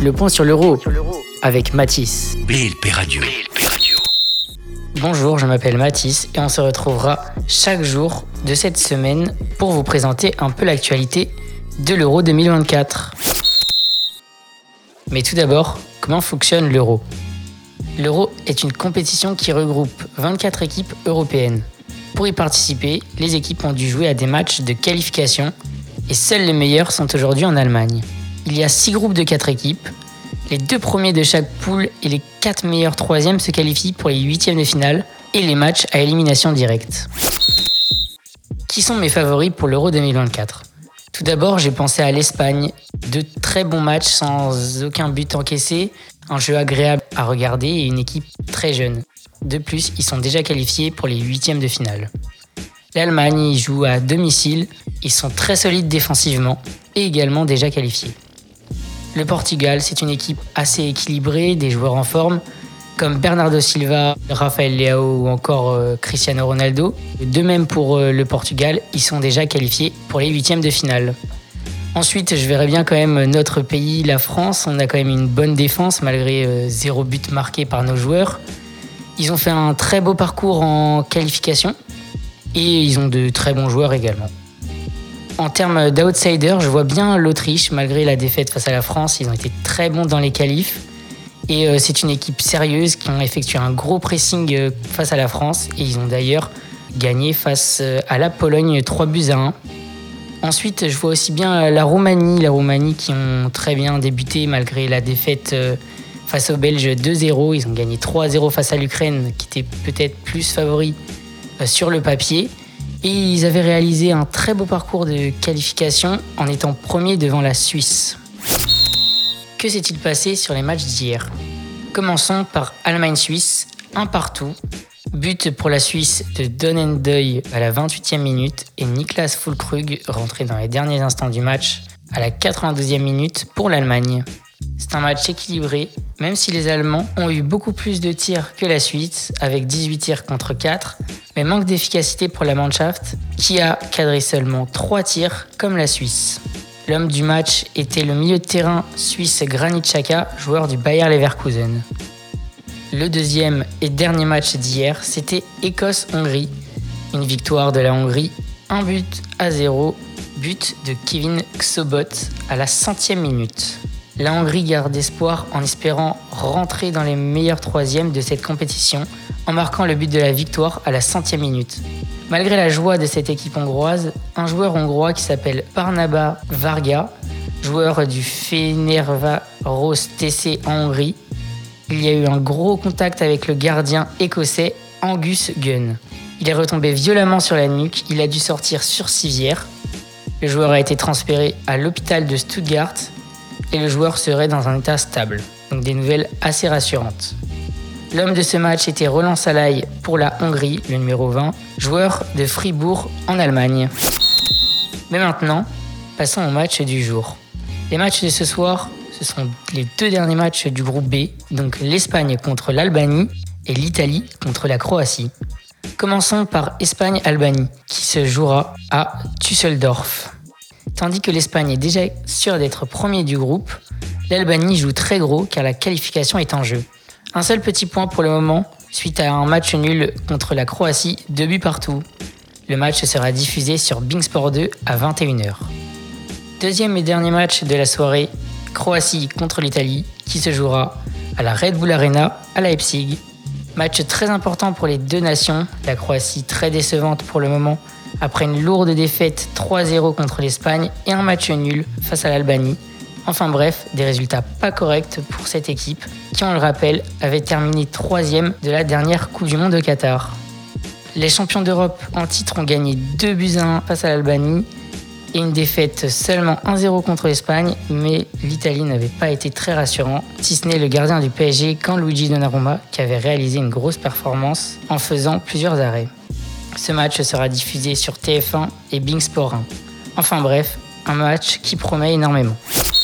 le point sur l'euro avec Mathis. BLP Radio. Bonjour, je m'appelle Mathis et on se retrouvera chaque jour de cette semaine pour vous présenter un peu l'actualité de l'Euro 2024. Mais tout d'abord, comment fonctionne l'Euro ? L'Euro est une compétition qui regroupe 24 équipes européennes. Pour y participer, les équipes ont dû jouer à des matchs de qualification et seuls les meilleurs sont aujourd'hui en Allemagne. Il y a 6 groupes de 4 équipes. Les 2 premiers de chaque poule et les 4 meilleurs troisièmes se qualifient pour les 8e de finale et les matchs à élimination directe. Qui sont mes favoris pour l'Euro 2024 ? Tout d'abord, j'ai pensé à l'Espagne. De très bons matchs sans aucun but encaissé, un jeu agréable à regarder et une équipe très jeune. De plus, ils sont déjà qualifiés pour les 8e de finale. L'Allemagne y joue à domicile, ils sont très solides défensivement et également déjà qualifiés. Le Portugal, c'est une équipe assez équilibrée, des joueurs en forme, comme Bernardo Silva, Rafael Leao ou encore Cristiano Ronaldo. De même pour le Portugal, ils sont déjà qualifiés pour les 8e de finale. Ensuite, je verrais bien quand même notre pays, la France. On a quand même une bonne défense malgré 0 but marqué par nos joueurs. Ils ont fait un très beau parcours en qualification et ils ont de très bons joueurs également. En termes d'outsiders, je vois bien l'Autriche. Malgré la défaite face à la France, ils ont été très bons dans les qualifs. Et c'est une équipe sérieuse qui a effectué un gros pressing face à la France. Et ils ont d'ailleurs gagné face à la Pologne 3-1. Ensuite, je vois aussi bien la Roumanie qui ont très bien débuté malgré la défaite face aux Belges 2-0. Ils ont gagné 3-0 face à l'Ukraine, qui était peut-être plus favori sur le papier. Et ils avaient réalisé un très beau parcours de qualification en étant premiers devant la Suisse. Que s'est-il passé sur les matchs d'hier ? Commençons par Allemagne-Suisse, 1-1. But pour la Suisse de Donnendeuil à la 28e minute et Niklas Füllkrug rentré dans les derniers instants du match à la 92e minute pour l'Allemagne. C'est un match équilibré, même si les Allemands ont eu beaucoup plus de tirs que la Suisse, avec 18 tirs contre 4, mais manque d'efficacité pour la Mannschaft, qui a cadré seulement 3 tirs comme la Suisse. L'homme du match était le milieu de terrain suisse Granit Xhaka, joueur du Bayer Leverkusen. Le deuxième et dernier match d'hier, c'était Écosse-Hongrie. Une victoire de la Hongrie, 1-0, but de Kevin Ksobot à la 100e minute. La Hongrie garde espoir en espérant rentrer dans les meilleurs troisièmes de cette compétition en marquant le but de la victoire à la 100e minute. Malgré la joie de cette équipe hongroise, un joueur hongrois qui s'appelle Barnaba Varga, joueur du Fenerbahçe TC en Hongrie, il y a eu un gros contact avec le gardien écossais Angus Gunn. Il est retombé violemment sur la nuque, il a dû sortir sur civière. Le joueur a été transféré à l'hôpital de Stuttgart et le joueur serait dans un état stable. Donc des nouvelles assez rassurantes. L'homme de ce match était Roland Salai pour la Hongrie, le numéro 20, joueur de Fribourg en Allemagne. Mais maintenant, passons au match du jour. Les matchs de ce soir, ce sont les 2 derniers matchs du groupe B, donc l'Espagne contre l'Albanie et l'Italie contre la Croatie. Commençons par Espagne-Albanie, qui se jouera à Düsseldorf. Tandis que l'Espagne est déjà sûre d'être premier du groupe, l'Albanie joue très gros car la qualification est en jeu. Un seul petit point pour le moment, suite à un match nul contre la Croatie, 2 buts partout. Le match sera diffusé sur Beansport 2 à 21h. Deuxième et dernier match de la soirée, Croatie contre l'Italie, qui se jouera à la Red Bull Arena à Leipzig. Match très important pour les 2 nations, la Croatie très décevante pour le moment, après une lourde défaite 3-0 contre l'Espagne et un match nul face à l'Albanie. Enfin bref, des résultats pas corrects pour cette équipe, qui on le rappelle, avait terminé 3e de la dernière Coupe du Monde au Qatar. Les champions d'Europe en titre ont gagné 2-1 face à l'Albanie et une défaite seulement 1-0 contre l'Espagne, mais l'Italie n'avait pas été très rassurant, si ce n'est le gardien du PSG, Gianluigi Donnarumma, qui avait réalisé une grosse performance en faisant plusieurs arrêts. Ce match sera diffusé sur TF1 et Beansport 1. Enfin bref, un match qui promet énormément.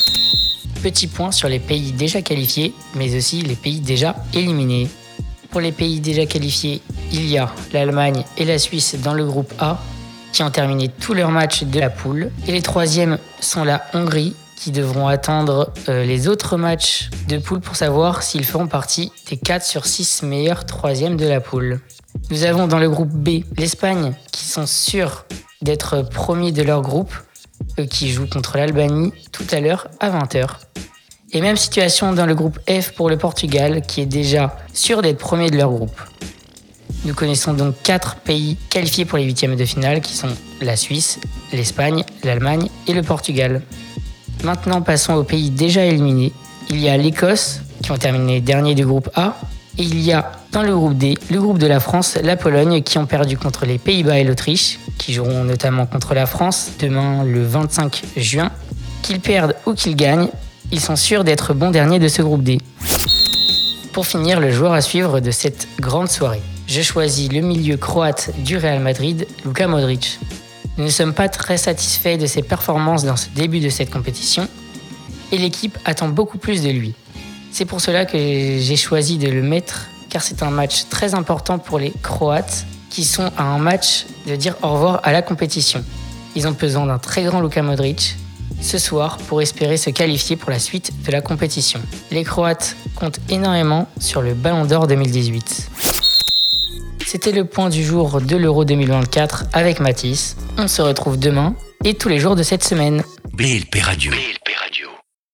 Petit point sur les pays déjà qualifiés, mais aussi les pays déjà éliminés. Pour les pays déjà qualifiés, il y a l'Allemagne et la Suisse dans le groupe A, qui ont terminé tous leurs matchs de la poule. Et les troisièmes sont la Hongrie, qui devront attendre les autres matchs de poule pour savoir s'ils feront partie des 4 sur 6 meilleurs troisièmes de la poule. Nous avons dans le groupe B l'Espagne qui sont sûrs d'être premiers de leur groupe, eux qui jouent contre l'Albanie tout à l'heure à 20h. Et même situation dans le groupe F pour le Portugal qui est déjà sûr d'être premier de leur groupe. Nous connaissons donc 4 pays qualifiés pour les huitièmes de finale qui sont la Suisse, l'Espagne, l'Allemagne et le Portugal. Maintenant passons aux pays déjà éliminés. Il y a l'Écosse qui ont terminé dernier du groupe A et il y a dans le groupe D, le groupe de la France, la Pologne qui ont perdu contre les Pays-Bas et l'Autriche, qui joueront notamment contre la France demain le 25 juin. Qu'ils perdent ou qu'ils gagnent, ils sont sûrs d'être bons derniers de ce groupe D. Pour finir, le joueur à suivre de cette grande soirée. Je choisis le milieu croate du Real Madrid, Luka Modric. Nous ne sommes pas très satisfaits de ses performances dans ce début de cette compétition et l'équipe attend beaucoup plus de lui. C'est pour cela que j'ai choisi de le mettre car c'est un match très important pour les Croates qui sont à un match de dire au revoir à la compétition. Ils ont besoin d'un très grand Luka Modric ce soir pour espérer se qualifier pour la suite de la compétition. Les Croates comptent énormément sur le Ballon d'Or 2018. C'était le point du jour de l'Euro 2024 avec Mathis. On se retrouve demain et tous les jours de cette semaine. Blé, le Père Adieu.